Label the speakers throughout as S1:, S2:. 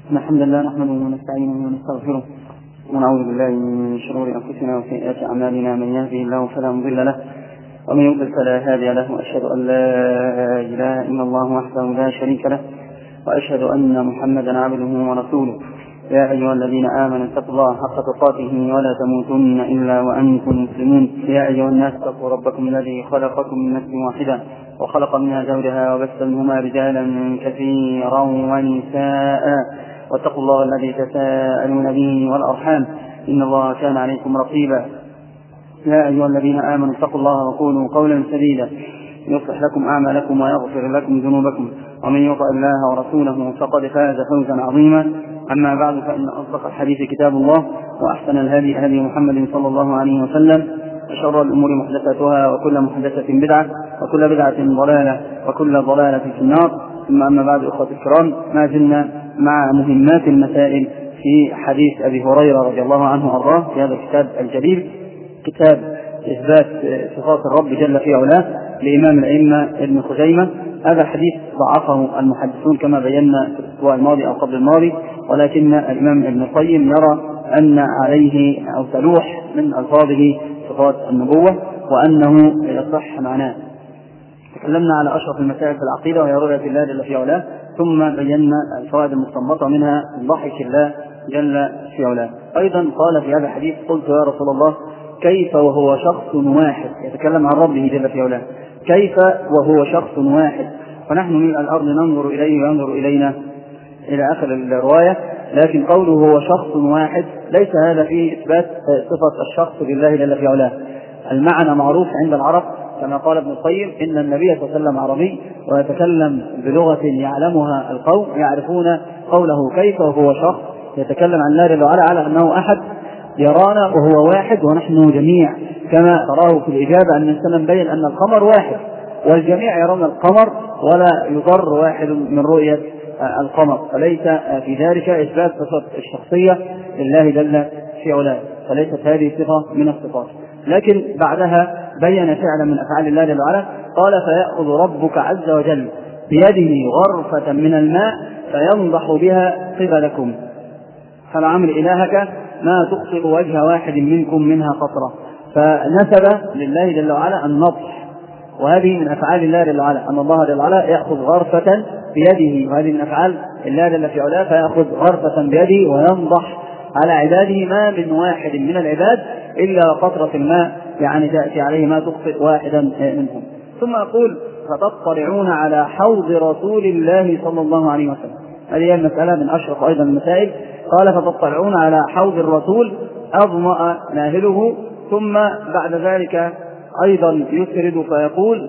S1: الحمد لله نحمده ونستعينه ونستغفره ونعوذ بالله من شرور أنفسنا وسيئات أعمالنا. من يهده الله فلا مضل له ومن يضلل فلا هادي له، وأشهد أن لا إله إلا الله وحده لا شريك له، وأشهد أن محمدا عبده ورسوله. يا أيها الذين آمنوا اتقوا الله حق تقاته ولا تموتن إلا وأنتم مسلمون. يا أيها الناس اتقوا ربكم الذي خلقكم من نفس واحدة وخلق منها زوجها وبث منهما رجالا كثيرا ونساء، واتقوا الله الذي تساءلون به والأرحام إن الله كان عليكم رقيبا. يا أيها الذين آمنوا اتقوا الله وقولوا قولا سديدا يصلح لكم أعمالكم ويغفر لكم ذنوبكم، ومن يطع الله ورسوله فقد فاز فوزا عظيما. أما بعد، فإن أصدق الحديث كتاب الله، وأحسن الهدي هدي محمد صلى الله عليه وسلم، وشر الأمور محدثاتها، وكل محدثة بدعة، وكل بدعة ضلالة، وكل ضلالة في النار. ثم أما بعد، أخوة الكرام، ما زلنا مع مهمات المسائل في حديث أبي هريرة رضي الله عنه وأرضاه في هذا الكتاب الجليل، كتاب إثبات صفات الرب جل في علاه لإمام الأئمة ابن خزيمة. هذا الحديث ضعفه المحدثون كما بينا في الأسبوع الماضي أو قبل الماضي، ولكن الإمام ابن القيم يرى أن عليه أو تلوح من ألفاظه صفات النبوة وأنه يصح معناه. تكلمنا على أشرف المسائل في العقيدة وهي رؤية الله جل في علاه، ثم بينا الفوائد المستنبطة منها ضحك الله جل في علاه. أيضا قال في هذا الحديث: قلت يا رسول الله كيف وهو شخص واحد؟ يتكلم عن ربه جل في علاه، كيف وهو شخص واحد؟ فنحن من الأرض ننظر إليه وينظر إلينا إلى آخر الرواية، لكن قوله هو شخص واحد ليس هذا فيه إثبات صفة الشخص لله جل في علاه. المعنى معروف عند العرب كما قال ابن القيم: إن النبي صلى الله عليه وسلم عربي ويتكلم بلغة يعلمها القوم، يعرفون قوله كيف وهو شخص يتكلم عن الله جل وعلا على أنه أحد يرانا وهو واحد ونحن جميع، كما تراه في الإجابة أن السلام بين أن القمر واحد والجميع يرون القمر ولا يضر واحد من رؤية القمر، فليس في ذلك إثبات صفة الشخصية لله جل في علاه، فليست هذه صفة من الصفات. لكن بعدها بين فعلا من أفعال الله جل وعلا، قال: فيأخذ ربك عز وجل بيده غرفة من الماء فينضح بها قبلكم فلعمر إلهك ما تخطئ وجه واحد منكم منها قطرة. فنسب لله جل وعلا النضح، وهذه من أفعال الله جل وعلا، أن الله جل وعلا يأخذ غرفة بيده، وهذه من أفعال الله جل في علاه، فيأخذ غرفة بيده وينضح على عباده ما من واحد من العباد إلا قطرة الماء يعني تأتي عليه ما تخطئ واحدا منهم. ثم يقول: فتطلعون على حوض رسول الله صلى الله عليه وسلم. هذه المسألة من أشرف أيضا المسائل. قال: فتطلعون على حوض الرسول أظمأ ناهله. ثم بعد ذلك أيضا يسرد فيقول: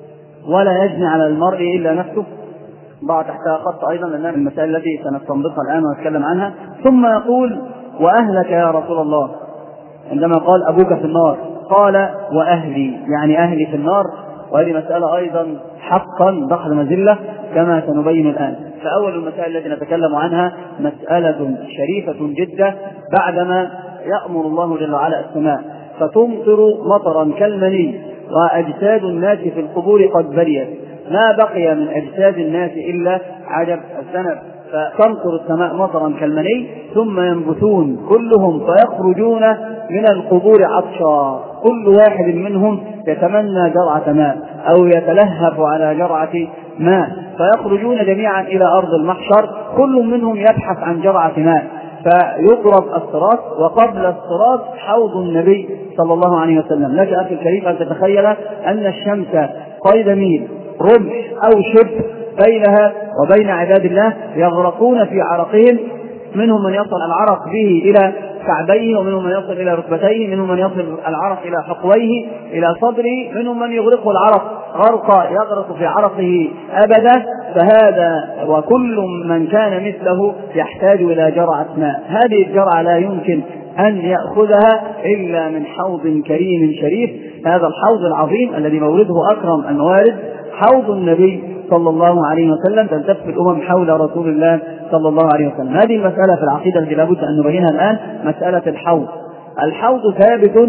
S1: ولا يجني على المرء إلا نفسه. ضع تحتها خط أيضا لأنها من المسائل التي سنستنبطها الآن ونتكلم عنها. ثم يقول: وأهلك يا رسول الله. عندما قال أبوك في النار قال: وأهلي، يعني أهلي في النار، وهذه مسألة أيضا حقا ضخم مزلة كما سنبين الآن. فأول المسائل التي نتكلم عنها مسألة شريفة جدا، بعدما يأمر الله جل وعلا السماء فتمطر مطرا كالمني وأجساد الناس في القبور قد بليت، ما بقي من أجساد الناس إلا عجب الذنب، فتمطر السماء مطرا كالمني ثم ينبتون كلهم فيخرجون من القبور عطشا، كل واحد منهم يتمنى جرعة ماء أو يتلهف على جرعة ماء، فيخرجون جميعا إلى أرض المحشر، كل منهم يبحث عن جرعة ماء، فيضرب الصراط، وقبل الصراط حوض النبي صلى الله عليه وسلم. لك أخي الكريم أن تتخيل أن الشمس قيد ميل رمح أو شبه بينها وبين عباد الله يغرقون في عرقهم، منهم من يصل العرق به إلى كعبيه، ومنهم من يصل إلى ركبتيه، منهم من يصل العرق إلى حقويه إلى صدره، منهم من يغرقه العرق غرق يغرق في عرقه أبدا. فهذا وكل من كان مثله يحتاج إلى جرعة ماء، هذه الجرعة لا يمكن أن يأخذها إلا من حوض كريم شريف، هذا الحوض العظيم الذي مورده أكرم الموارد، حوض النبي صلى الله عليه وسلم. تلتف الأمم حول رسول الله صلى الله عليه وسلم. هذه المسألة في العقيدة التي لابد أن نبينها الآن، مسألة الحوض. الحوض ثابت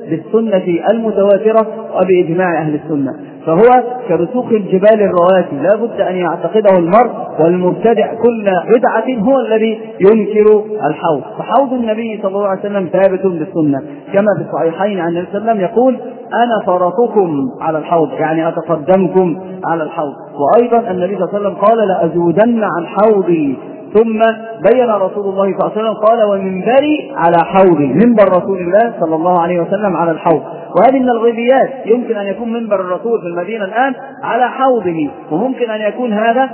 S1: بالسنة المتواترة وبإجماع أهل السنة، فهو كرسوخ الجبال الرواسي لا بد أن يعتقده المرء، والمبتدع كل بدعة هو الذي ينكر الحوض. فحوض النبي صلى الله عليه وسلم ثابت بالسنة، كما في الصحيحين عن النبي صلى الله عليه وسلم يقول: أنا فرطكم على الحوض، يعني أتقدمكم على الحوض. وأيضا النبي صلى الله عليه وسلم قال: لأزودن عن حوضي. ثم بين رسول الله صلى الله عليه وسلم قال: ومنبري على حوضي، منبر رسول الله صلى الله عليه وسلم على الحوض. وهذه من الغيبيات، يمكن أن يكون منبر الرسول في المدينة الآن على حوضه، وممكن أن يكون هذا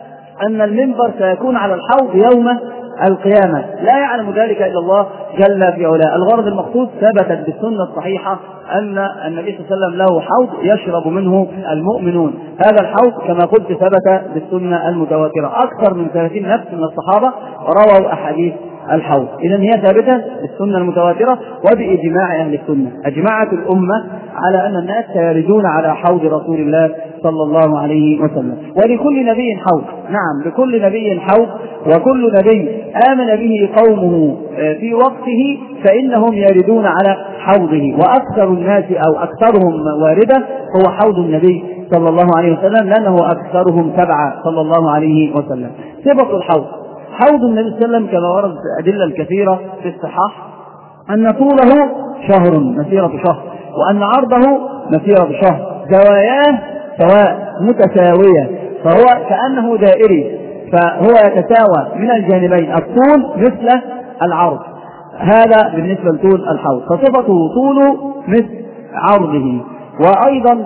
S1: أن المنبر سيكون على الحوض يوم القيامة، لا يعلم ذلك إلا الله جل في علاه. الغرض المقصود ثبتت بالسنة الصحيحة أن النبي صلى الله عليه وسلم له حوض يشرب منه المؤمنون. هذا الحوض كما قلت ثبت بالسنة المتواترة، أكثر من 30 نفس من الصحابة رووا أحاديث الحوض. إذن هي ثابتة بالسنة المتواترة وبإجماع أهل السنة. أجمعت الأمة على أن الناس سيردون على حوض رسول الله صلى الله عليه وسلم. ولكل نبي حوض، نعم لكل نبي حوض، وكل نبي آمن به قومه في وقته فإنهم يردون على حوضه. وأكثر الناس أو أكثرهم واردة هو حوض النبي صلى الله عليه وسلم، لأنه أكثرهم تبعا صلى الله عليه وسلم. صفة الحوض: حوض النبي صلى الله عليه وسلم كما ورد الأدلة الكثيرة في الصحاح أن طوله شهر، مسيرة شهر، وأن عرضه مسيرة شهر، زواياه سواء متساوية، فهو كأنه دائري، فهو يتساوى من الجانبين، الطول مثل العرض. هذا بالنسبة لطول الحوض، فصفته طوله مثل عرضه. وأيضا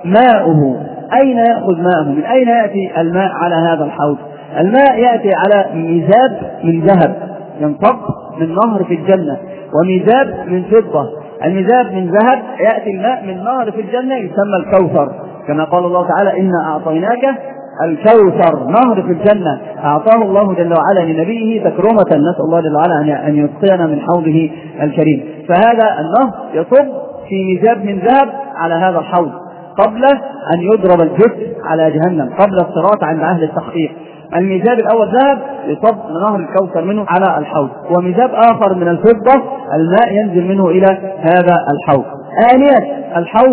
S1: ماؤه، أين يأخذ ماءه؟ من أين يأتي الماء على هذا الحوض؟ الماء يأتي على ميزاب من ذهب ينطق من نهر في الجنة، وميزاب من فضة. الميزاب من ذهب يأتي الماء من نهر في الجنة يسمى الكوثر، كما قال الله تعالى: إنا أعطيناك الكوثر، نهر في الجنة أعطاه الله جل وعلا لنبيه تكرمة، نسأل الله جل وعلا أن يسقينا من حوضه الكريم. فهذا النهر يصب في ميزاب من ذهب على هذا الحوض قبل أن يضرب الجث على جهنم، قبل الصراط عند أهل التحقيق. الميزاب الأول ذهب يصب نهر الكوثر منه على الحوض، وميزاب آخر من الفضة الماء ينزل منه إلى هذا الحوض. آنية الحوض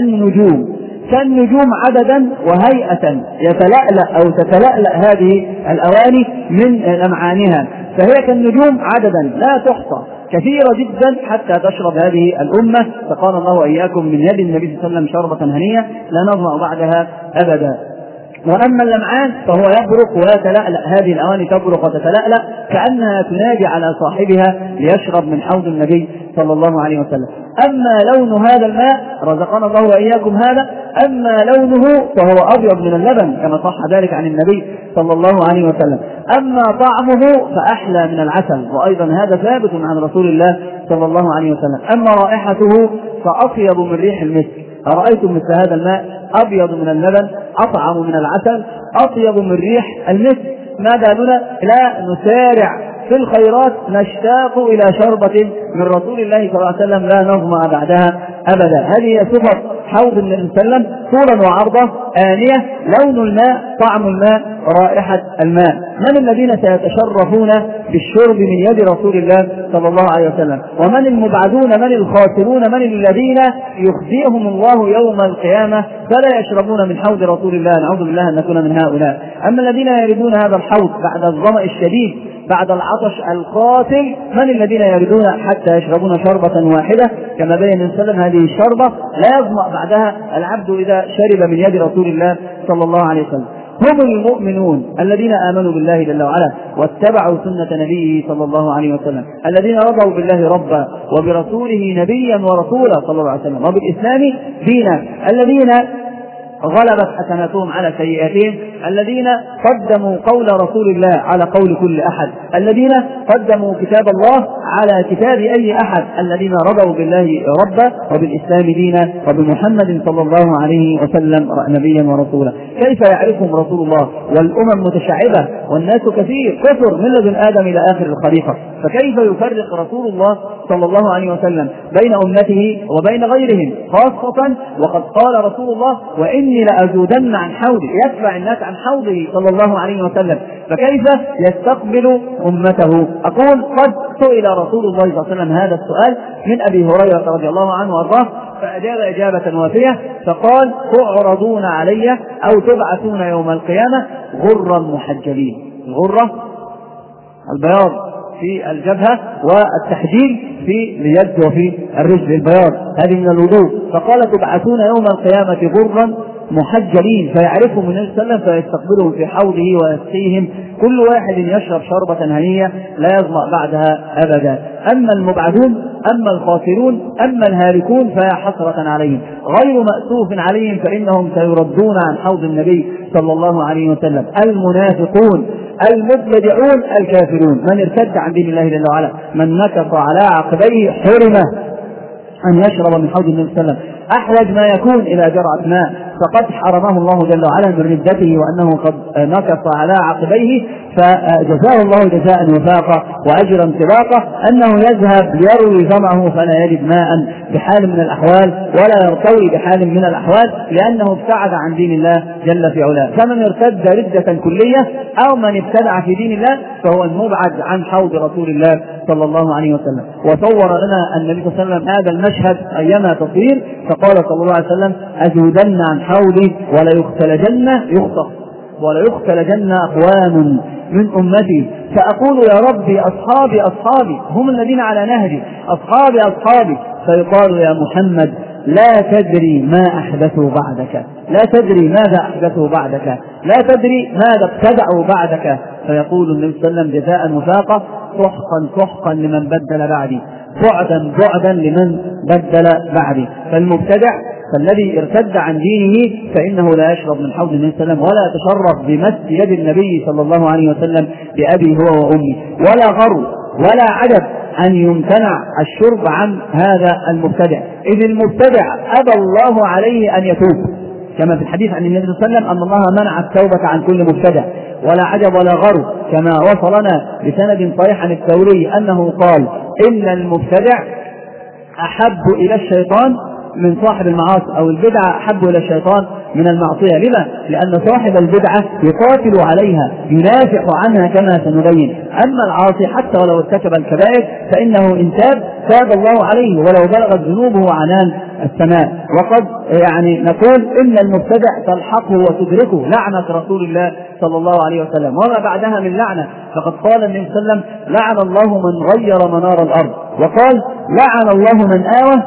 S1: كالنجوم عددا وهيئة، يتلألأ أو تتلألأ هذه الأواني من أمعانها، فهي كالنجوم عددا لا تحصى، كثيرة جدا حتى تشرب هذه الأمة. فقال الله إياكم من يد النبي صلى الله عليه وسلم شربة هنية لا نظمأ بعدها أبدا. وأما اللمعان فهو يبرق ويتلألأ، هذه الأواني تبرق وتتلألأ كأنها تنادي على صاحبها ليشرب من حوض النبي صلى الله عليه وسلم. أما لون هذا الماء رزقنا الله وإياكم هذا، أما لونه فهو أبيض من اللبن كما صح ذلك عن النبي صلى الله عليه وسلم. أما طعمه فأحلى من العسل، وأيضا هذا ثابت عن رسول الله صلى الله عليه وسلم. أما رائحته فأطيب من ريح المسك. أرأيتم مثل هذا الماء أبيض من اللبن، أطعم من العسل، أطيب من ريح المسك، ماذا لنا؟ لا نسارع في الخيرات، نشتاق إلى شربة من رسول الله صلى الله عليه وسلم لا نظمأ بعدها أبدا. هذه صفة حوض النبي صلى الله عليه وسلم: طولا وعرضه، آنية، لون الماء، طعم الماء، رائحة الماء. من الذين سيتشرفون بالشرب من يد رسول الله صلى الله عليه وسلم؟ ومن المبعدون، من الخاسرون، من الذين يخزيهم الله يوم القيامة فلا يشربون من حوض رسول الله؟ نعوذ بالله أن نكون من هؤلاء. أما الذين يردون هذا الحوض بعد الظمأ الشديد، بعد العطش القاتل، من الذين يردون حتى يشربون شربة واحدة كما بين النبي صلى الله عليه وسلم؟ هذه الشربة لا يظمأ بعدها العبد إذا شرب من يد رسول الله صلى الله عليه وسلم. هم المؤمنون الذين آمنوا بالله جل وعلا واتبعوا سنة نبيه صلى الله عليه وسلم، الذين رضوا بالله ربا وبرسوله نبيا ورسولا صلى الله عليه وسلم وبالإسلام دينا، الذين غلبت حسناتهم على سيئاتهم، الذين قدموا قول رسول الله على قول كل أحد، الذين قدموا كتاب الله على كتاب أي أحد، الذين رضوا بالله ربا وبالإسلام دينا وبمحمد صلى الله عليه وسلم نبيا ورسولا. كيف يعرفهم رسول الله والأمم متشعبة والناس كثير كثر من لدن آدم إلى آخر الخليقة؟
S2: فكيف يفرق رسول الله صلى الله عليه وسلم بين أمته وبين غيرهم، خاصة وقد قال رسول الله وإني لأزودن عن حوضي، يتبع الناس عن حوضه صلى الله عليه وسلم، فكيف يستقبل أمته؟ أقول قد سئل رسول الله صلى الله عليه وسلم هذا السؤال من أبي هريرة رضي الله عنه وارضاه فأجاب إجابة وافية فقال تعرضون علي أو تبعثون يوم القيامة غرا محجلين. الغرة البياض في الجبهة والتحجيل في اليد وفي الرجل، البياض هذه من الوضوء. فقال تبعثون يوم القيامة غرا محجلين، فيعرفهم النبي صلى الله عليه وسلم فيستقبلهم في حوضه ويسقيهم، كل واحد يشرب شربة هنية لا يظمأ بعدها أبدا. أما المبعدون، أما الخاسرون، أما الهالكون فيا حسرة عليهم، غير مأسوف عليهم فإنهم سيردون عن حوض النبي صلى الله عليه وسلم. المنافقون، المبتدعون، الكافرون، من ارتد عن دين الله جل وعلا، من نكص على عقبيه حرم أن يشرب من حوض النبي صلى الله عليه وسلم. أحوج ما يكون إلى جرعة ماء فقد حرمه الله جل وعلا من ردته وأنه قد نكص على عقبيه، فجزاه الله جزاء وفاقا وأجرا سباقا أنه يذهب ليروي ظمأه فلا يجد ماء بحال من الأحوال ولا يرتوي بحال من الأحوال، لأنه ابتعد عن دين الله جل في علاه. فمن ارتد ردة كلية أو من ابتدع في دين الله فهو المبعد عن حوض رسول الله صلى الله عليه وسلم. وصور لنا النبي صلى الله عليه وسلم هذا المشهد أيما تصوير، فقال صلى الله عليه وسلم أزودن عن حوضي ولا يختلجن أقوام من أمتي، فأقول يا ربي أصحابي أصحابي هم الذين على نهجي، أصحابي أصحابي، فيقال يا محمد لا تدري ما أحدثوا بعدك، لا تدري ماذا أحدثوا بعدك، لا تدري ماذا ابتدعوا بعدك، فيقول النبي صلى الله عليه وسلم جزاء وفاقا سحقا لمن بدل بعدي، بعدا لمن بدل بعدي. فالمبتدع فالذي ارتد عن دينه فإنه لا يشرب من حوض النبي صلى الله عليه وسلم ولا يتشرف بمس يد النبي صلى الله عليه وسلم بأبي هو وأمي، ولا غرو ولا عجب أن يمتنع الشرب عن هذا المبتدع، إذ المبتدع أبى الله عليه أن يتوب، كما في الحديث عن النبي صلى الله عليه وسلم أن الله منع التوبة عن كل مبتدع. ولا عجب ولا غرو كما وصلنا بسند صحيح عن الثوري أنه قال إن المبتدع أحب إلى الشيطان من صاحب المعاصي، أو البدعة أحب إلى الشيطان من المعصية. لما؟ لأن صاحب البدعة يقاتل عليها ينافع عنها كما سنبين، أما العاصي حتى ولو ارتكب الكبائر فإنه إن تاب الله عليه ولو بلغت ذنوبه عنان السماء. وقد نقول إن المبتدع تلحقه وتدركه لعنة رسول الله صلى الله عليه وسلم وما بعدها من لعنة، فقد قال النبي صلى الله عليه وسلم لعن الله من غير منار الأرض، وقال لعن الله من آوى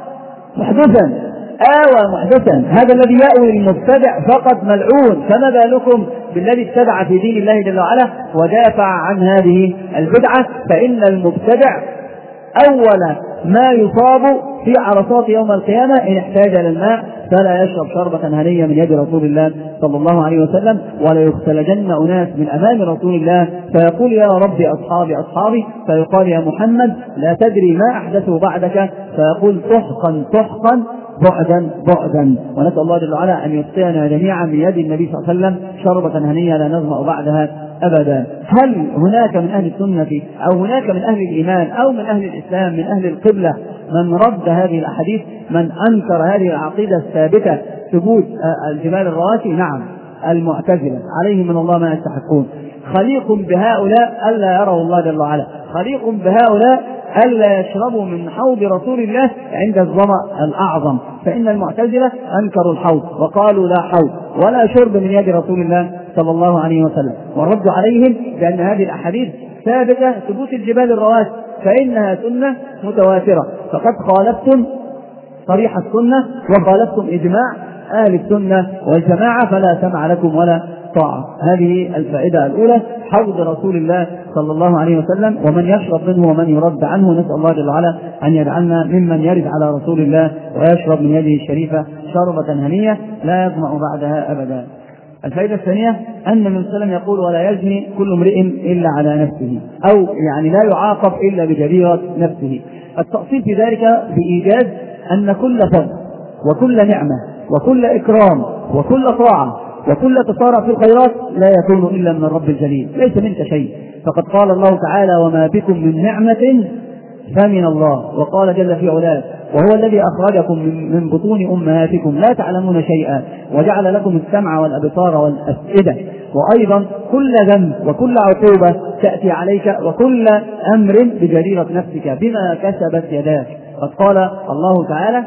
S2: محدثا، هذا الذي يأوي المبتدع فقط ملعون، فما بالكم بالذي ابتدع في دين الله جل وعلا ودافع عن هذه البدعة. فإن المبتدع أول ما يصاب في عرصات يوم القيامة إن احتاج للماء فلا يشرب شربة هنية من يد رسول الله صلى الله عليه وسلم، ولا يختلجن أناس من أمام رسول الله فيقول يا ربي أصحابي أصحابي، فيقال يا محمد لا تدري ما أحدثوا بعدك، فيقول سحقا بعدا. ونسأل الله جل وعلا أن يسقينا جميعا من يد النبي صلى الله عليه وسلم شربة هنية لا نظمأ بعدها أبدا. هل هناك من أهل السنة أو هناك من أهل الإيمان أو من أهل الإسلام من أهل القبلة من رد هذه الأحاديث، من أنكر هذه العقيدة الثابتة ثبوت الجبال الرواسي؟ نعم، المعتزلة عليهم من الله ما يستحقون. خليق بهؤلاء ألا يروا الله جل وعلا، خليق بهؤلاء ألا يشربوا من حوض رسول الله عند الظمأ الأعظم، فإن المعتزلة أنكروا الحوض وقالوا لا حوض ولا شرب من يد رسول الله صلى الله عليه وسلم، والرد عليهم بأن هذه الأحاديث ثابتة ثبوت الجبال الرواسي فإنها سنة متواترة، فقد خالفتم صريح السنة وخالفتم إجماع أهل السنة والجماعة فلا سمع لكم ولا طاعة. هذه الفائدة الأولى، حوض رسول الله صلى الله عليه وسلم ومن يشرب منه ومن يرد عنه، نسأل الله جل وعلا أن يجعلنا ممن يرد على رسول الله ويشرب من يده الشريفة شربة هنية لا يظمأ بعدها أبدا. الفائدة الثانية أن النبي صلى الله عليه وسلم يقول ولا يزني كل امرئ إلا على نفسه، أو لا يعاقب إلا بجريرة نفسه. التأصيل في ذلك بإيجاز أن كل فضل وكل نعمة وكل إكرام وكل طاعة وكل تسارع في الخيرات لا يكون إلا من الرب الجليل، ليس منك شيء. فقد قال الله تعالى: وما بكم من نعمة فمن الله. وقال جل في علاه: وهو الذي أخرجكم من بطون أمهاتكم لا تعلمون شيئا وجعل لكم السمع والأبصار والأفئدة. وأيضا كل ذنب وكل عقوبة تأتي عليك وكل أمر بجريرة نفسك بما كسبت يداك. قد قال الله تعالى: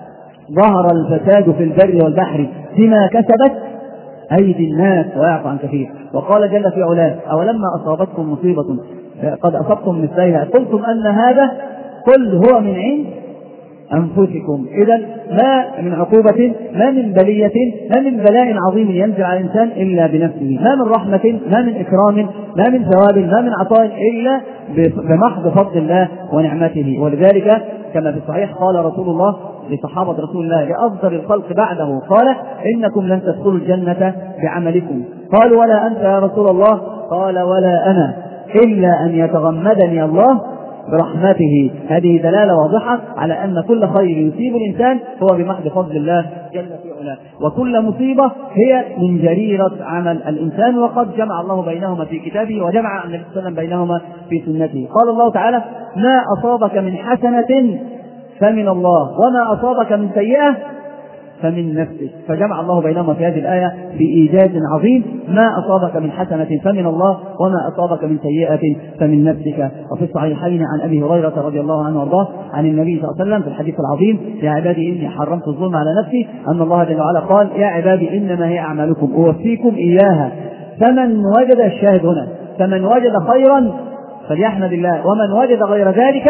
S2: ظهر الفساد في البر والبحر بما كسبت أيدي الناس ويعفو عن كثير. وقال جل في علاه: أولما أصابتكم مصيبة قد أصبتم مثليها قلتم أن هذا، قل هو من عند أنفسكم. إذا ما من عقوبة، ما من بلية، ما من بلاء عظيم ينزل على الإنسان إلا بنفسه، ما من رحمة، ما من إكرام، ما من ثواب، ما من عطاء إلا بمحض فضل الله ونعمته. ولذلك كما في الصحيح قال رسول الله لصحابة رسول الله لأفضل الخلق بعده قال: إنكم لن تدخلوا الجنة بعملكم. قالوا: ولا أنت يا رسول الله؟ قال: ولا أنا، إلا أن يتغمدني الله برحمته. هذه دلالة واضحة على أن كل خير يصيب الإنسان هو بمحض فضل الله جل في علاه، وكل مصيبة هي من جريرة عمل الإنسان. وقد جمع الله بينهما في كتابه، وجمع النبي صلى الله عليه وسلم بينهما في سنته. قال الله تعالى: ما أصابك من حسنة فمن الله وما أصابك من سيئة فمن نفسك. فجمع الله بينهما في هذه الآية بإيجاز عظيم: ما أصابك من حسنة فمن الله وما أصابك من سيئة فمن نفسك. وفي الصحيحين عن أبي هريرة رضي الله عنه وارضاه عن النبي صلى الله عليه وسلم في الحديث العظيم: يا عبادي إني حرمت الظلم على نفسي، أن الله جل وعلا قال: يا عبادي إنما هي أعمالكم أوفيكم إياها، فمن وجد، الشاهد هنا، فمن وجد خيرا فليحمد الله، ومن وجد غير ذلك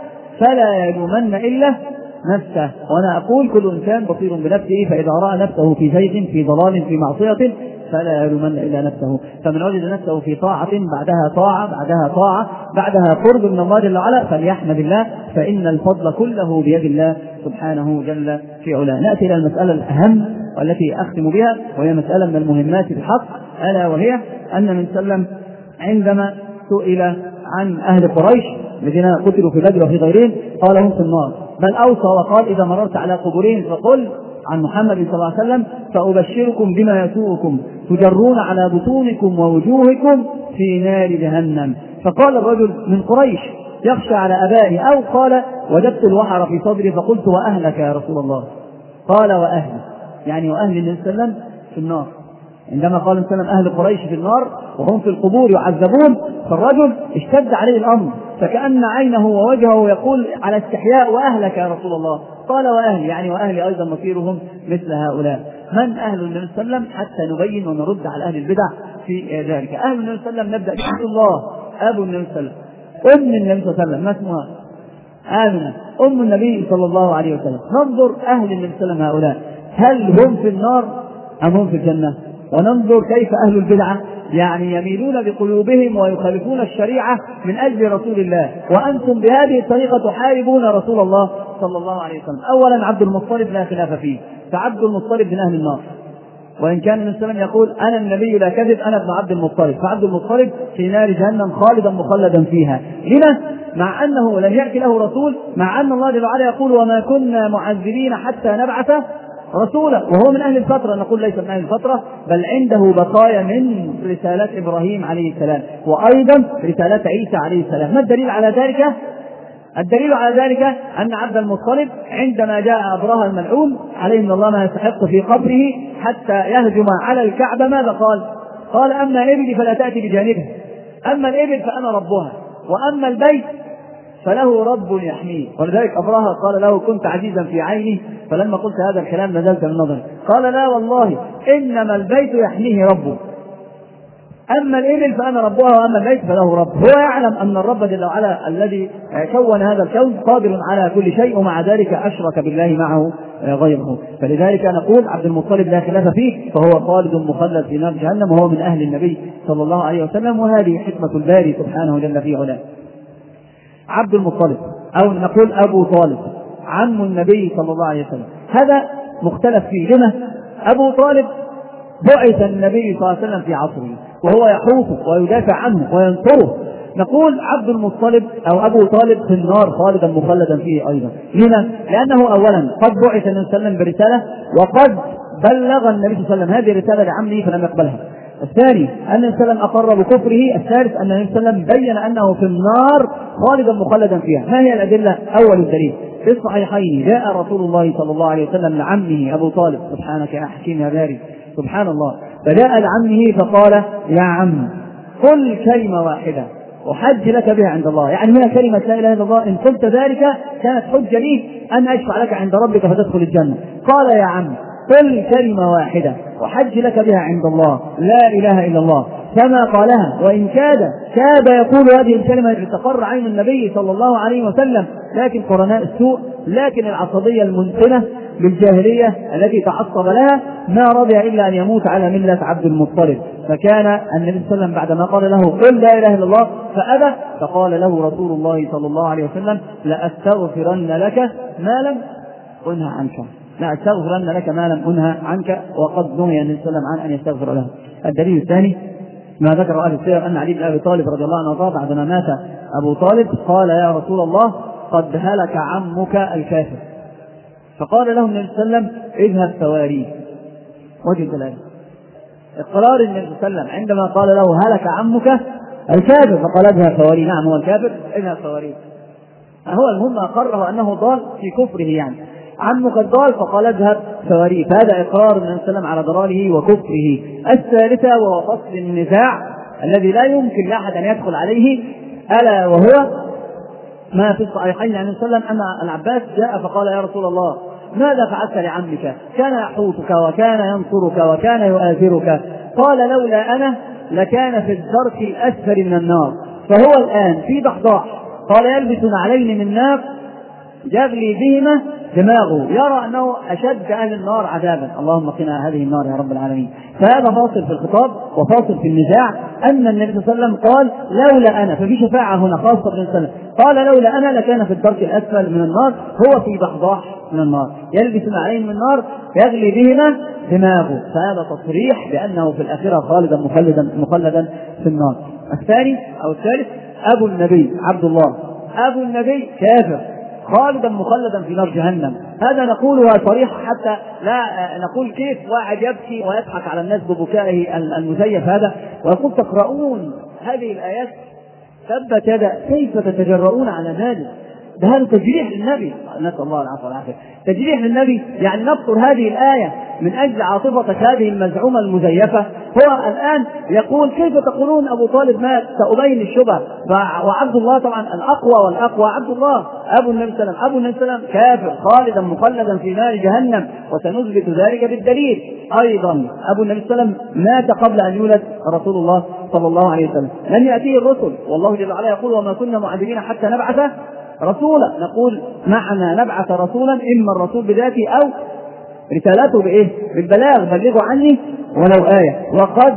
S2: فلا يلومن إلا نفسه. وأنا أقول: كل إنسان بصير بنفسه، فإذا رأى نفسه في زيغ، في ضلال، في معصية، فلا يلومن إلا نفسه. فمن وجد نفسه في طاعة بعدها طاعة بعدها طاعة بعدها قرب من الله جل وعلا فليحمد الله، فإن الفضل كله بيد الله سبحانه جل في علاه. نأتي إلى المسألة الأهم والتي أختم بها، وهي مسألة من المهمات في الحق، ألا وهي أن النبي صلى الله عليه وسلم عندما سئل عن أهل قريش الذين قتلوا في بدر وفي غيرهم قال: هم في النار. بل أوصى وقال: إذا مررت على قبورهم فقل عن محمد صلى الله عليه وسلم: فأبشركم بما يسوءكم تجرون على بطونكم ووجوهكم في نار جهنم. فقال الرجل من قريش يخشى على أبائه، أو قال: وجدت الوحر في صدري فقلت: وأهلك يا رسول الله؟ قال: وأهلي، يعني وأهل النبي صلى الله عليه وسلم في النار. عندما قال النبي صلى الله عليه وسلم: أهل قريش في النار وهم في القبور يعذبون، فالرجل اشتد عليه الأمر، فكأن عينه ووجهه يقول على استحياء: وأهلك يا رسول الله؟ قال: وأهلي، يعني وأهلي أيضا مصيرهم مثل هؤلاء. من أهل النبي صلى الله عليه وسلم حتى نبين ونرد على أهل البدع في ذلك؟ أهل النبي صلى الله عليه وسلم نبدأ بسم الله، أبو النبي صلى الله عليه وسلم، أم النبي صلى الله عليه وسلم، ما اسمها؟ آمنة، أم النبي صلى الله عليه وسلم. ننظر أهل النبي صلى الله عليه وسلم هؤلاء، هل هم في النار أم هم في الجنة؟ وننظر كيف أهل البدعة يعني يميلون بقلوبهم ويخالفون الشريعة من أجل رسول الله، وأنتم بهذه الطريقة تحاربون رسول الله صلى الله عليه وسلم. أولا عبد المطلب لا خلاف فيه، فعبد المطلب من أهل النار، وإن كان النبي صلى الله عليه وسلم يقول: أنا النبي لا كذب، أنا ابن عبد المطلب، فعبد المطلب في نار جهنم خالدا مخلدا فيها. لما؟ مع أنه لم يأتي له رسول، مع أن الله جل وعلا يقول: وما كنا معذبين حتى نبعث رسولا، وهو من أهل الفترة. نقول ليس من أهل الفترة، بل عنده بقايا من رسالات إبراهيم عليه السلام، وأيضا رسالات عيسى عليه السلام. ما الدليل على ذلك؟ الدليل على ذلك أن عبد المطلب عندما جاء أبرهة الملعون عليه من الله ما يستحق في قبره حتى يهجم على الكعبة، ماذا قال؟ قال: أما إبلي فلا تأتي بجانبها، أما الإبل فأنا ربها، وأما البيت فله رب يحميه. ولذلك أبرهة قال له: كنت عزيزا في عيني، فلما قلت هذا الكلام نزلت من نظري. قال: لا والله، إنما البيت يحميه ربه، أما الإبل فأنا ربها، وأما البيت فله رب. هو يعلم أن الرب جل وعلا الذي كون هذا الكون قادر على كل شيء، ومع ذلك أشرك بالله معه غيره. فلذلك نقول عبد المطلب لا خلاف فيه، فهو خالد مخلد في نار جهنم، وهو من أهل النبي صلى الله عليه وسلم، وهذه حكمة الباري سبحانه جل في علاه. عبد المطلب أو نقول أبو طالب عم النبي صلى الله عليه وسلم، هذا مختلف فيه. لما؟ أبو طالب بعث النبي صلى الله عليه وسلم في عصره، وهو يحوطه ويدافع عنه وينصره. نقول عبد المطلب أو أبو طالب في النار خالدا مخلدا فيه أيضا. لما؟ لأنه أولا قد بعث النبي صلى الله عليه وسلم برسالة، وقد بلغ النبي صلى الله عليه وسلم هذه الرسالة لعمه فلم يقبلها. الثاني أن النبي صلى الله عليه وسلم أقر بكفره. الثالث أن النبي صلى الله عليه وسلم بين أنه في النار خالدا مخلدا فيها. ما هي الأدلة؟ أول الدليل في الصحيحين جاء رسول الله صلى الله عليه وسلم لعمه أبو طالب، سبحانك يا حكيم يا باري سبحان الله، فجاء لعمه فقال يا عم قل كلمة واحدة أحج لك بها عند الله، يعني هي كلمة لا إله إلا الله، إن قلت ذلك كانت حجة لي أن أشفع لك عند ربك فتدخل الجنة. قال يا عم قل كلمة واحدة أحج لك بها عند الله لا إله إلا الله، كما قالها وإن كاد يقول هذه الكلمة لتقر عين النبي صلى الله عليه وسلم، لكن قرناء السوء، لكن العصبية المنتنة بالجاهلية التي تعصب لها ما رضي إلا أن يموت على ملة عبد المطلب. فكان النبي صلى الله عليه وسلم بعدما قال له قل لا إله إلا الله فأبى، فقال له رسول الله صلى الله عليه وسلم لأستغفرن لك ما لم أنهى عنك، لا أستغفرن لك ما لم أنهى عنك، وقد نهي النبي صلى الله عليه وسلم عن أن يستغفر له. الدليل الثاني ما ذكر أهل السير أن علي بن أبي طالب رضي الله عنه وارضاه بعدما مات أبو طالب قال يا رسول الله قد هلك عمك الكافر، فقال له النبي صلى الله عليه وسلم اذهب ثواريه. وجه دلاله اقرار النبي صلى الله عليه وسلم عندما قال له هلك عمك الكافر فقال اذهب ثواريه، نعم هو الكافر اذهب ثواريه، هو المهم أقره أنه ضال في كفره، يعني عمك الضال فقال اذهب ثواريه، فهذا إقرار النبي صلى الله عليه وسلم على ضلاله وكفره. الثالثة وهو فصل النزاع الذي لا يمكن لأحد أن يدخل عليه، ألا وهو ما في الصحيحين عن النبي صلى الله عليه وسلم أن العباس جاء فقال يا رسول الله ماذا فعلت لعمك؟ كان يحوطك وكان ينصرك وكان يؤازرك، قال لولا أنا لكان في الدرك الأسفل من النار، فهو الآن في ضحضاح، قال يلبس نعلين من نار يغلي بهما دماغه، يرى أنه أشد أهل النار عذابا، اللهم قنا هذه النار يا رب العالمين. فهذا فاصل في الخطاب وفاصل في النزاع، أن النبي صلى الله عليه وسلم قال لولا أنا، ففي شفاعة هنا خاصة بالنبي صلى الله عليه وسلم، قال لولا أنا لكان في الدرك الأسفل من النار، هو في ضحضاح من النار يلبس نعلين من نار يغلي بهما دماغه، فهذا تصريح بأنه في الآخرة خالدا مخلدا في النار. الثاني أو الثالث أبو النبي عبد الله، أبو النبي كافر خالدا مخلدا في نار جهنم، هذا نقولها صريحة حتى لا نقول كيف واحد يبكي ويضحك على الناس ببكائه المزيف هذا ويقول تقرؤون هذه الآيات ثبت يدا كيف تتجرؤون على ذلك، ده هذا تجريح للنبي، نسأل الله العفو والعافية، تجريح للنبي، يعني نذكر هذه الآية من أجل عاطفتك هذه المزعومة المزيفة. هو الآن يقول كيف تقولون أبو طالب مات، سأبين الشبهة، وعبد الله طبعا الأقوى والأقوى عبد الله أبو النبي صلى الله عليه وسلم كافر خالدا مخلدا في نار جهنم، وسنثبت ذلك بالدليل. أيضا أبو النبي صلى الله عليه وسلم مات قبل أن يولد رسول الله صلى الله عليه وسلم، لم يأتيه الرسل، والله جل وعلا يقول وما كنا معذبين حتى نبعث رسولا، نقول معنا نبعث رسولا، إما الرسول بذاته أو رسالته بإيه؟ بالبلاغ، بلغوا عني ولو آية، وقد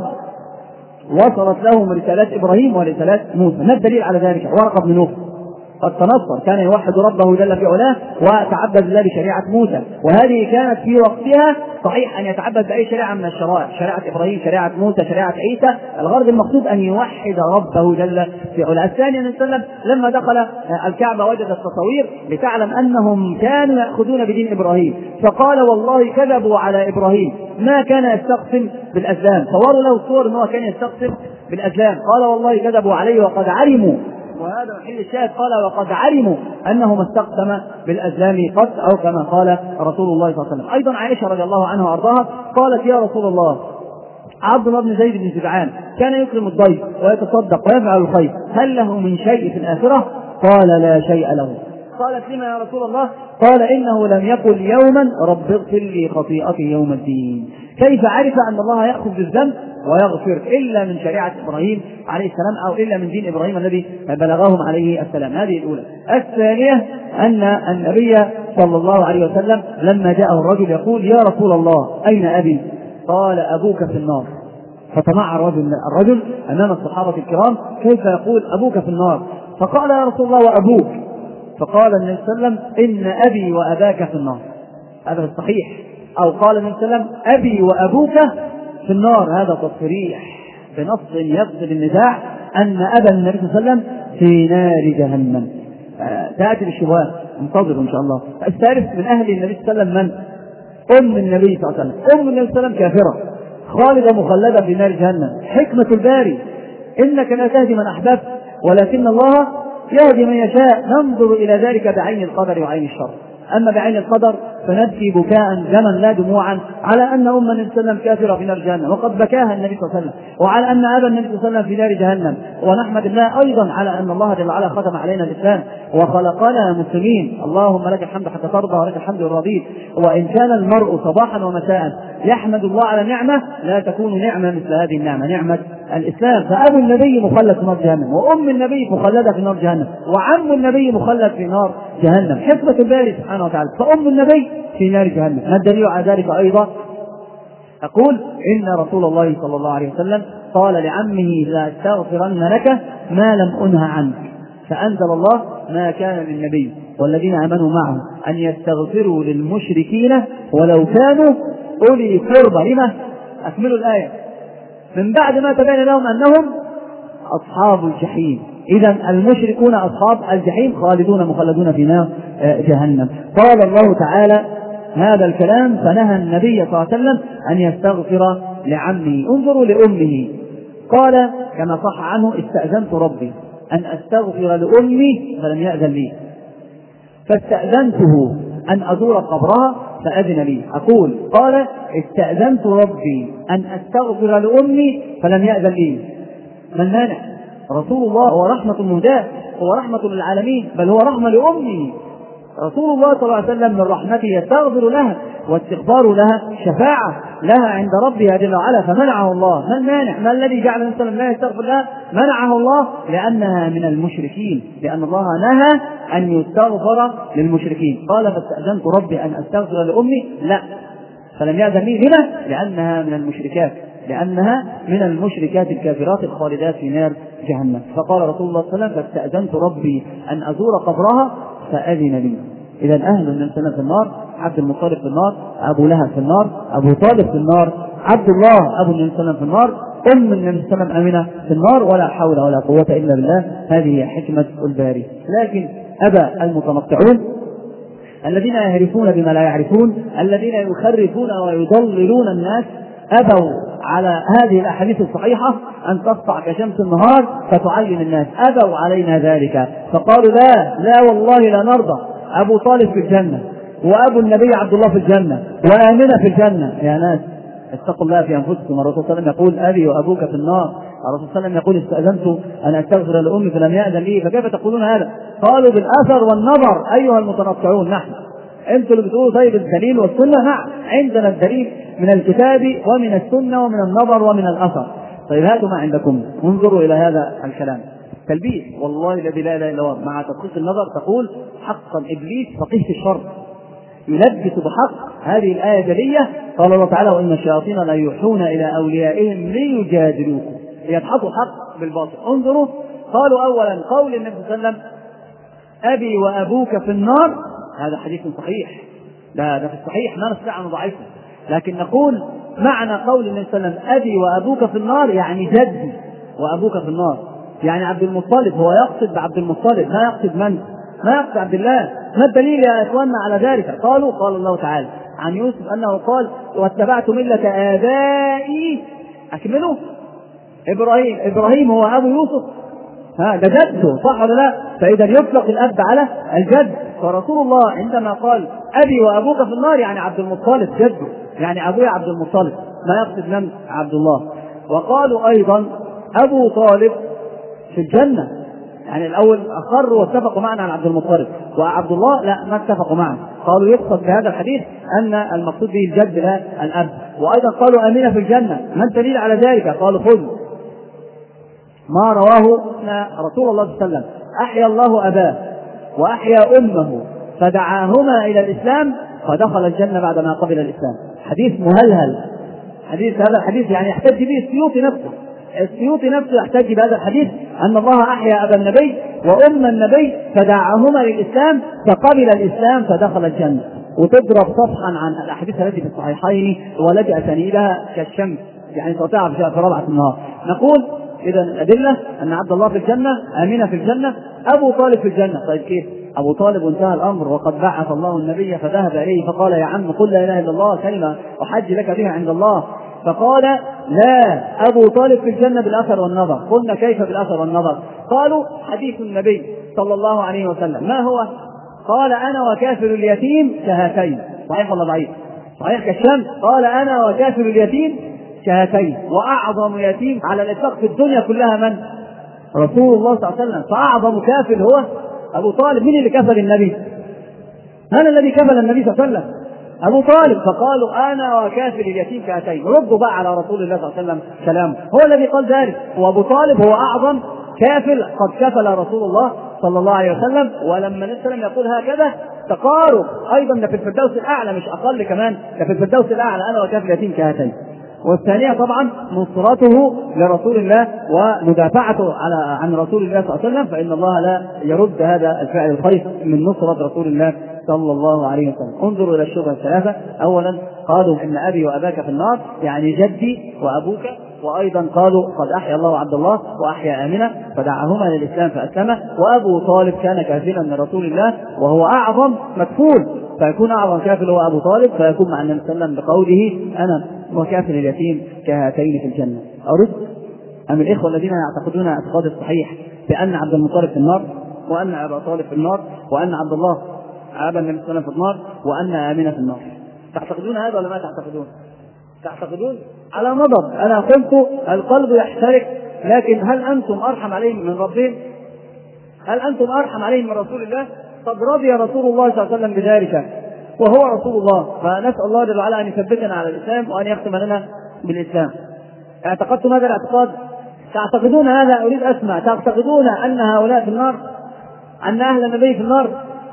S2: وصلت لهم رسالات إبراهيم ورسالات موسى. ما الدليل على ذلك؟ ورقة بن نوح قد تنصر، كان يوحد ربه جل في علاه وتعبد الله بشريعة موسى، وهذه كانت في وقتها صحيح أن يتعبد بأي شريعة من الشرائع، شريعة إبراهيم، شريعة موسى، شريعة عيسى، الغرض المقصود أن يوحد ربه جل في علاه. الثاني أن وسلم لما دخل الكعبة وجد التصاوير لتعلم أنهم كانوا يأخذون بدين إبراهيم، فقال والله كذبوا على إبراهيم ما كان يستقسم بالأزلام، صوروا له صور أنه كان يستقسم بالأزلام، قال والله كذبوا عليه وقد علموا، وهذا محل الشاهد، قال وقد علموا أنه ما استقسم بالأزلام قط، أو كما قال رسول الله صلى الله عليه وسلم. أيضا عائشة رضي الله عنها وأرضاها قالت يا رسول الله عبد الله بن زيد بن جدعان كان يكرم الضيف ويتصدق ويفعل الخير، هل له من شيء في الآخرة؟ قال لا شيء له. قالت لما يا رسول الله؟ قال إنه لم يقل يوما رب اغفر لي خطيئتي يوم الدين. كيف عرف أن الله يأخذ بالذنب ويغفر إلا من شريعة إبراهيم عليه السلام، أو إلا من دين إبراهيم الذي بلغهم عليه السلام؟ هذه الأولى. الثانية أن النبي صلى الله عليه وسلم لما جاءه الرجل يقول يا رسول الله أين أبي؟ قال أبوك في النار. فطمع الرجل أمام الصحابة الكرام كيف يقول أبوك في النار؟ فقال يا رسول الله وأبوك؟ فقال النبي صلى الله عليه وسلم إن أبي وأباك في النار، هذا الصحيح، أو قال النبي صلى الله عليه وسلم أبي وأبوك في النار، هذا تصريح بنص يفصل النزاع أن أبا النبي صلى الله عليه وسلم في نار جهنم. تأتي بالشبهات، انتظروا إن شاء الله. الثالث من أهل النبي صلى الله عليه وسلم من؟ أم النبي صلى الله عليه وسلم، أم النبي صلى الله عليه وسلم كافرة خالدة مخلدة في نار جهنم. حكمة الباري إنك لا تهدي من أحببت ولكن الله يهدي من يشاء. ننظر إلى ذلك بعين القدر وعين الشر. أما بعين القدر فنبكي بكاء دما لا دموعا على أن أم النبي صلى الله عليه وسلم كافرة في نار جهنم وقد بكاها النبي صلى الله عليه وسلم، وعلى أن أبا النبي صلى الله عليه وسلم في نار جهنم. ونحمد الله أيضا على أن الله جل وعلا ختم علينا الإسلام وخلقنا مسلمين. اللهم لك الحمد حتى ترضى ولك الحمد الرضيد. وإن كان المرء صباحا ومساء يحمد الله على نعمة لا تكون نعمة مثل هذه النعمة، نعمة الإسلام. فأبو النبي مخلد في نار جهنم، وأم النبي مخلدة في نار جهنم، وعم النبي مخلد في نار جهنم. حكمة الباري سبحانه وتعالى. فأم النبي في نار جهنم. ما الدليل على ذلك أيضا؟ أقول إن رسول الله صلى الله عليه وسلم قال لعمه لا أستغفرن لك ما لم أنه عنك، فأنزل الله ما كان للنبي والذين آمنوا معه أن يستغفروا للمشركين ولو كانوا أولي قربى. لما؟ أكملوا الآية. من بعد ما تبين لهم أنهم أصحاب الجحيم. إذا المشركون أصحاب الجحيم خالدون مخلدون في نار جهنم. قال الله تعالى هذا الكلام فنهى النبي صلى الله عليه وسلم أن يستغفر لعمه. انظروا لأمه، قال كما صح عنه استأذنت ربي أن أستغفر لأمي فلم يأذن لي، فاستأذنته أن أزور قبرها فأذن لي. أقول قال استأذنت ربي أن أستغفر لأمي فلم يأذن لي. من مانع؟ رسول الله هو رحمة المهداة، هو رحمة للعالمين، بل هو رحمة لأمه. رسول الله صلى الله عليه وسلم من رحمته يستغفر لها، واستغفار لها شفاعة لها عند ربها جل وعلا، فمنعه الله. ما المانع؟ ما الذي جعل النبي صلى الله عليه وسلم لا يستغفر لها؟ منعه الله لأنها من المشركين، لأن الله نهى أن يستغفر للمشركين. قال فاستأذنت ربي أن أستغفر لأمي لا فلم يأذن لي. لما؟ لأنها من المشركات، لأنها من المشركات الكافرات الخالدات في نار جهنم. فقال رسول الله صلى الله عليه وسلم فاستأذنت ربي أن أزور قبرها فأذن لي. إذا أهل النبي صلى الله عليه وسلم في النار، عبد المطلب في النار، أبو لهب في النار، أبو طالب في النار، عبد الله أبو النبي صلى الله عليه وسلم في النار، أم النبي صلى الله عليه وسلم آمنة في النار، ولا حول ولا قوة إلا بالله. هذه حكمة الباري. لكن أبى المتنطعون الذين يعرفون بما لا يعرفون، الذين يخرفون ويضللون الناس، أبوا على هذه الأحاديث الصحيحة أن تسطع كشمس النهار فتعين الناس. أبوا علينا ذلك فقالوا لا والله لا نرضى. أبو طالب في الجنة، وأبو النبي عبد الله في الجنة، وآمنة في الجنة. يا ناس اتقوا الله في أنفسكم. الرسول صلى الله عليه وسلم يقول أبي وأبوك في النار. الرسول صلى الله عليه وسلم يقول استأذنت أن أستغفر لأمي فلم يأذن لي، فكيف تقولون هذا؟ قالوا بالأثر والنظر أيها المتنطعون. نحن أنتوا اللي بتقولوا طيب الدليل والسنة. نعم عندنا الدليل من الكتاب ومن السنة ومن النظر ومن الأثر. طيب هاتوا ما عندكم، انظروا إلى هذا الكلام. تلبيس والله الذي لا إله إلا هو. مع تدقيق النظر تقول حقا إبليس فقيه في الشر يلبس بحق هذه الآية جلية. قال الله تعالى وإن الشياطين لا يوحون إلى أوليائهم ليجادلوكم، ليدحضوا الحق بالباطل. انظروا، قالوا أولا قول النبي صلى الله عليه وسلم أبي وأبوك في النار، هذا حديث صحيح، ده في الصحيح ما نستطيع أن نضعفه، لكن نقول معنى قول النبي صلى الله عليه وسلم أبي وأبوك في النار يعني جدي وأبوك في النار، يعني عبد المطلب. هو يقصد بعبد المطلب، ما يقصد من؟ ما يقصد عبد الله. ما الدليل يا إخواننا على ذلك؟ قالوا قال الله تعالى عن يوسف أنه قال واتبعت ملة آبائي. أكملوا. إبراهيم هو أبو يوسف، ده جده، صح ولا لا؟ فإذا يطلق الأب على الجد. فرسول الله عندما قال أبي وأبوك في النار يعني عبد المطلب جده، يعني أبويا عبد المطلب، ما يقصد من؟ عبد الله. وقالوا أيضا أبو طالب في الجنة، يعني الأول أخروا واتفقوا معنا عن عبد المطلب، وعبد الله لا ما اتفقوا معنا. قالوا يقصد بهذا الحديث أن المقصود به الجد لا الأب. وأيضا قالوا أمينة في الجنة. ما الدليل على ذلك؟ قالوا خذ ما رواه رسول الله صلى الله عليه وسلم أحيا الله أباه وأحيا أمه فدعاهما إلى الإسلام فدخل الجنة بعدما قبل الإسلام. حديث مهلهل، هذا الحديث يعني يحتج به السيوطي نفسه. السيوطي نفسه يحتج بهذا الحديث أن الله أحيا أبا النبي وأم النبي فدعاهما للإسلام فقبل الإسلام فدخل الجنة. وتضرب صفحا عن الأحاديث التي في الصحيحين ولجأ سنيدها كالشمس، يعني تقطعها في ربعة النهار. نقول إذا الأدلة أن عبد الله في الجنة، آمنة في الجنة، أبو طالب في الجنة. طيب كيف؟ أبو طالب وانتهى الأمر وقد بعث الله النبي فذهب إليه فقال يا عم قل لا إله إلا الله كلمة أحج لك بها عند الله، فقال لا، أبو طالب في الجنة بالأثر والنظر. قلنا كيف بالأثر والنظر؟ قالوا حديث النبي صلى الله عليه وسلم ما هو؟ قال أنا وكافر اليتيم كهاتين. صحيح ولا ضعيف؟ صحيح كالشمس. قال أنا وكافر اليتيم كهاتين، وأعظم يتيم على الإطلاق في الدنيا كلها من؟ رسول الله صلى الله عليه وسلم. فأعظم كافر هو أبو طالب. من اللي كفل النبي؟ من الذي كفل النبي صلى الله عليه وسلم؟ أبو طالب. فقالوا أنا وكافل اليتيم كهاتين. ردوا بقى على رسول الله صلى الله عليه وسلم كلامه، هو الذي قال ذلك، وأبو طالب هو أعظم كافل قد كفل رسول الله صلى الله عليه وسلم. ولما النبي صلى الله عليه وسلم يقول هكذا تقارب أيضا في الفردوس الأعلى، مش أقل كمان، في الفردوس الأعلى أنا وكافل اليتيم كهاتين. والثانية طبعا نصرته لرسول الله ومدافعته عن رسول الله صلى الله عليه وسلم، فإن الله لا يرد هذا الفعل الخير من نصرة رسول الله صلى الله عليه وسلم. انظروا إلى الشبهة الثلاثة. أولا قالوا إن أبي وأباك في النار، يعني جدي وأبوك، وأيضا قالوا قد أحيا الله عبد الله وأحيا آمنة فدعاهما للإسلام فأسلم، وأبو طالب كان كافلا من رسول الله وهو أعظم مكفول، فيكون أعظم كافل هو أبو طالب، فيكون مع النبي صلى الله عليه وسلم بقوله أنا وكافل اليتيم كهاتين في الجنة. أرد أم الإخوة الذين يعتقدون اعتقاد الصحيح بأن عبد المطلب في النار، وأن أبا طالب في النار، وأن عبد الله أبا النبي صلى الله عليه وسلم في النار، وأن آمنة في النار، تعتقدون هذا ولا ما تعتقدون؟ تعتقدون على نظر. أنا قلت القلب يحترق، لكن هل أنتم أرحم عليهم من ربهم؟ هل أنتم أرحم عليهم من رسول الله؟ قد رضي رسول الله صلى الله عليه وسلم بذلك وهو رسول الله، فنسأل الله جل وعلا أن يثبتنا على الإسلام وأن يختم لنا بالإسلام. اعتقدتم هذا الاعتقاد؟ تعتقدون هذا؟ أريد أسمع. تعتقدون أن هؤلاء في النار؟ أن أهل النبي في النار؟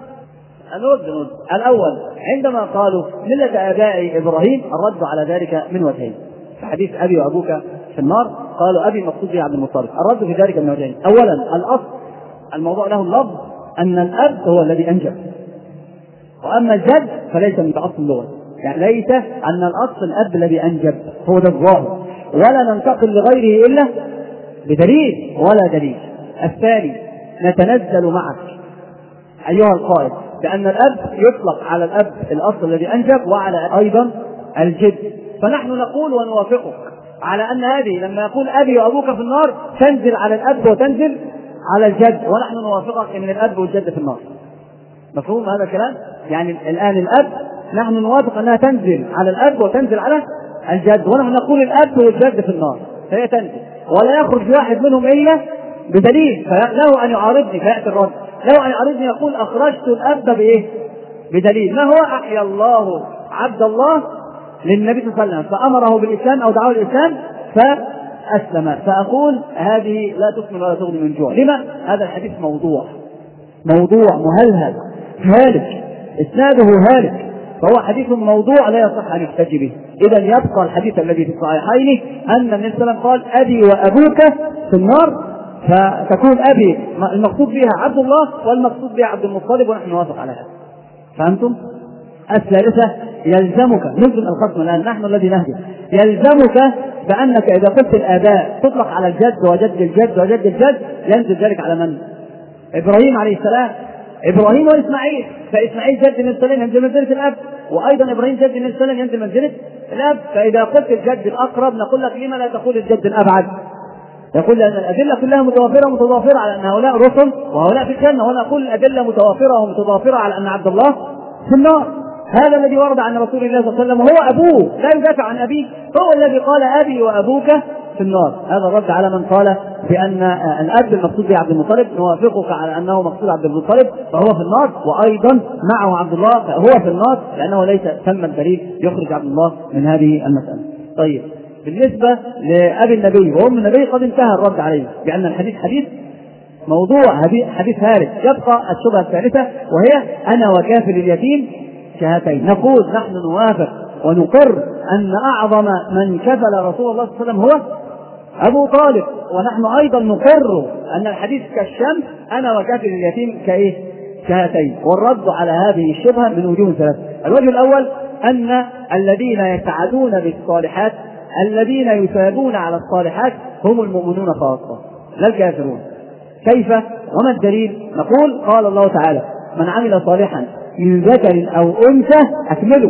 S2: نرد. الأول عندما قالوا ملة آباء إبراهيم الرد على ذلك من وجهين. في حديث أبي وأبوك في النار قالوا أبي مقصود به عبد المطلب، الرد في ذلك من وجهين. أولا الأصل الموضوع له اللفظ أن الأب هو الذي أنجب، وأما الجد فليس من أصل اللغة، يعني ليس أن الأصل الأب الذي أنجب، هو ده الظاهر، ولا ننتقل لغيره إلا بدليل ولا دليل. الثاني نتنزل معك أيها القائد بأن الأب يطلق على الأب الأصل الذي أنجب وعلى أيضا الجد، فنحن نقول ونوافقك على أن هذه لما يقول أبي وأبوك في النار تنزل على الأب وتنزل على الجد، ونحن نوافقك أن الأب والجد في النار. مفهوم هذا الكلام؟ يعني الآن الأب نحن نوافق أنها تنزل على الأب وتنزل على الجد، ونحن نقول الأب والجد في النار، فهي تنزل ولا يخرج واحد منهم إلا بدليل، فله أن يعارضني فيأتي الرد، له أن يعارضني يقول أخرجت الأب بإيه؟ بدليل. ما هو؟ أحيا الله عبد الله للنبي صلى الله عليه وسلم فأمره بالإسلام أو دعوه الإسلام فأسلم، فأقول هذه لا تكمل ولا تغني من جوع. لما؟ هذا الحديث موضوع مهلهل هالك، إسناده هالك، فهو حديث موضوع لا يصح أن يحتج به. إذا يبقى الحديث الذي في الصحيحين أن النبي صلى الله عليه وسلم قال أبي وأبوك في النار، فتكون أبي المقصود بها عبد الله والمقصود بها عبد المطلب، ونحن نوافق على هذا. فأنتم؟ الثالثة يلزمك، نلزم الخصم الآن نحن الذي نهدي، يلزمك بأنك إذا قلت الآباء تطلق على الجد وجد الجد وجد الجد، ينزل ذلك على من؟ إبراهيم عليه السلام، إبراهيم وإسماعيل، فإسماعيل جد من السلام ينزل منزلة الأب، وأيضا إبراهيم جد من السلام ينزل منزلة الأب. فإذا قلت الجد الأقرب نقول لك لما لا تقول الجد الأبعد؟ يقول لأن الأدلة كلها متوافرة على أن هؤلاء رسل وهؤلاء في الجنة، ونقول الأدلة متوافرة ومتضافرة على أن عبد الله في النار. هذا الذي ورد عن رسول الله صلى الله عليه وسلم، هو أبوه لا يدافع عن أبيه، هو الذي قال أبي وأبوك في النار. هذا الرد على من قال بأن الأب المقصود به عبد المطلب، نوافقك على أنه مقصود عبد المطلب فهو في النار، وأيضا معه عبد الله فهو في النار، لأنه ليس ثم الدليل يخرج عبد الله من هذه المسألة. طيب بالنسبة لأبي النبي وأم النبي قد انتهى الرد عليه بأن الحديث حديث موضوع، حديث هارج. يبقى الشبهة الثالثة وهي أنا وكافل اليتيم كهاتين. نقول نحن نوافق ونقر أن أعظم من كفل رسول الله صلى الله عليه وسلم هو أبو طالب، ونحن أيضا نقر أن الحديث كالشمس أنا وكافل اليتيم كهاتين. والرد على هذه الشبهة من وجوه ثلاثة. الوجه الأول أن الذين يسعدون بالصالحات الذين يثابون على الصالحات هم المؤمنون خاصة لا الكافرون. كيف وما الدليل؟ نقول قال الله تعالى من عمل صالحا من ذكر أو أنثى أكمله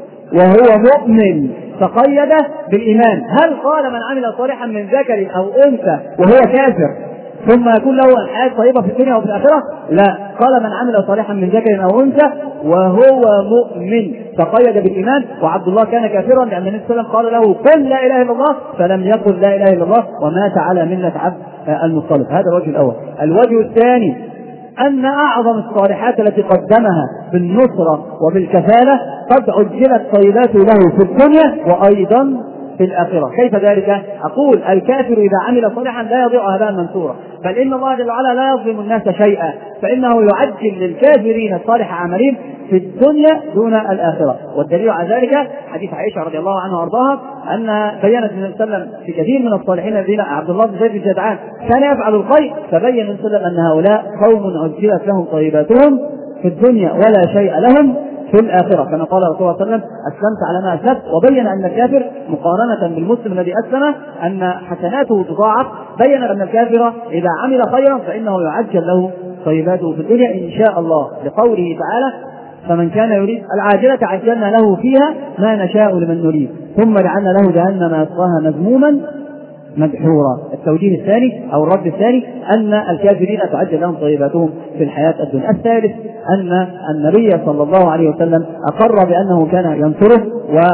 S2: وهو مؤمن تقيد بالإيمان. هل قال من عمل صالحا من ذكر أو أنثى وهو كافر ثم يكون له الحياة طيبة في الدنيا وفي الآخرة؟ لا، قال من عمل صالحا من ذكر أو أنثى وهو مؤمن تقيد بالإيمان. وعبد الله كان كافرا لأن النبي صلى الله عليه وسلم قال له قل لا إله إلا الله فلم يقل لا إله إلا الله ومات على ملة عبد المطلب. هذا الوجه الأول. الوجه الثاني أن أعظم الصالحات التي قدمها بالنصرة وبالكفالة قد عجلت طيباته له في الدنيا وأيضا في الآخرة. كيف ذلك؟ أقول الكافر إذا عمل صالحا لا يضيع هباء منثورا، بل إن الله جل وعلا لا يظلم الناس شيئا، فإنه يعجل للكافرين الصالح عملهم في الدنيا دون الآخرة. والدليل على ذلك حديث عائشة رضي الله عنها وأرضاها أن بيّنت النبي صلى الله عليه وسلم في كثير من الصالحين الذين عبد الله بن زيد بن جدعان كان يفعل الخير، فبين النبي صلى الله عليه وسلم أن هؤلاء قوم عجلت لهم طيباتهم في الدنيا ولا شيء لهم في الآخرة، كما قال رسول الله صلى الله عليه وسلم أسلمت على ما أسلمت. وبين أن الكافر مقارنة بالمسلم الذي أسلم أن حسناته تضاعف. بين أن الكافر إذا عمل خيرا فإنه يعجل له طيباته في الدنيا إن شاء الله، لقوله تعالى فمن كان يريد العاجلة عجلنا له فيها ما نشاء لمن نريد ثم جعلنا له جهنم يصلاها مذموما مدحورا. التوجيه الثاني أو الرد الثاني أن الكافرين تعجل لهم طيباتهم في الحياة الدنيا. الثالث أن النبي صلى الله عليه وسلم أقر بأنه كان ينصره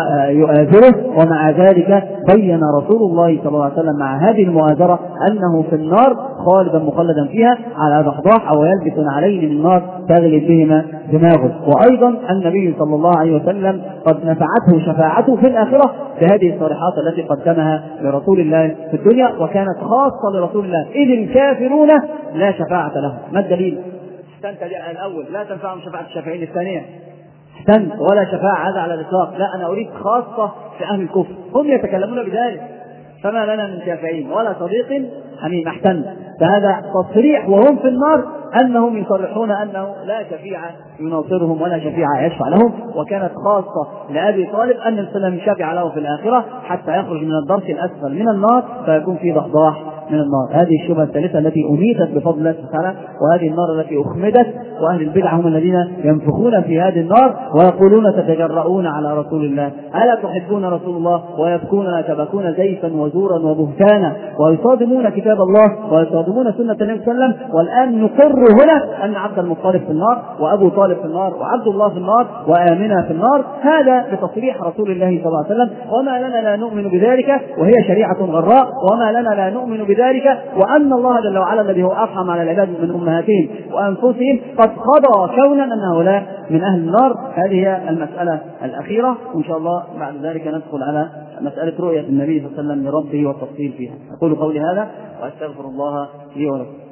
S2: ويؤازره، ومع ذلك بين رسول الله صلى الله عليه وسلم مع هذه المؤازرة أنه في النار خالدا مخلدا فيها على ضحضاح أو يلبس عليه من النار تغلب بهما دماغه. وأيضا النبي صلى الله عليه وسلم قد نفعته شفاعته في الآخرة بهذه الصالحات التي قدمها لرسول الله في الدنيا وكانت خاصة لرسول الله، إذ الكافرون لا شفاعة لهم. ما الدليل؟ احتنت الأول لا تنفعهم شفاعة الشافعين، الثانية احتنت ولا شفاعة هذا على الإطلاق، لا أنا أريد خاصة في أهل الكفر هم يتكلمون بذلك، فما لنا من شافعين ولا صديق حميم. احتنت، فهذا تصريح وهم في النار أنهم يصرحون أنه لا شفيع يناصرهم ولا شفيع يشفع لهم. وكانت خاصة لأبي طالب أن السلام يشفع له في الآخرة حتى يخرج من الدرك الأسفل من النار فيكون في ضحضاح من النار. هذه الشبهة الثالثة التي أميتت بفضل الله تعالى، وهذه النار التي أخمدت. وأهل البدع هم الذين ينفخون في هذه النار ويقولون تتجرؤون على رسول الله، ألا تحبون رسول الله ويبكون تبكون زيفا وزورا وبهتانا ويصادمون كتاب الله ويصادمون سنة النبي صلى الله عليه وسلم. والآن نقر هنا أن عبد المطلب في النار وأبو طالب في النار وعبد الله في النار وآمنة في النار، هذا بتصريح رسول الله صلى الله عليه وسلم. وما لنا لا نؤمن بذلك وهي شريعة غراء، وما لنا لا نؤمن بذلك وأن الله جل وعلا الذي هو أرحم على العباد من أمهاتهم وأنفسهم قد قضى كونا أن هؤلاء من أهل النار. هذه هي المسألة الأخيرة، وإن شاء الله بعد ذلك ندخل على مسألة رؤية النبي صلى الله عليه وسلم لربه والتفصيل فيها. أقول قولي هذا وأستغفر الله لي ولكم.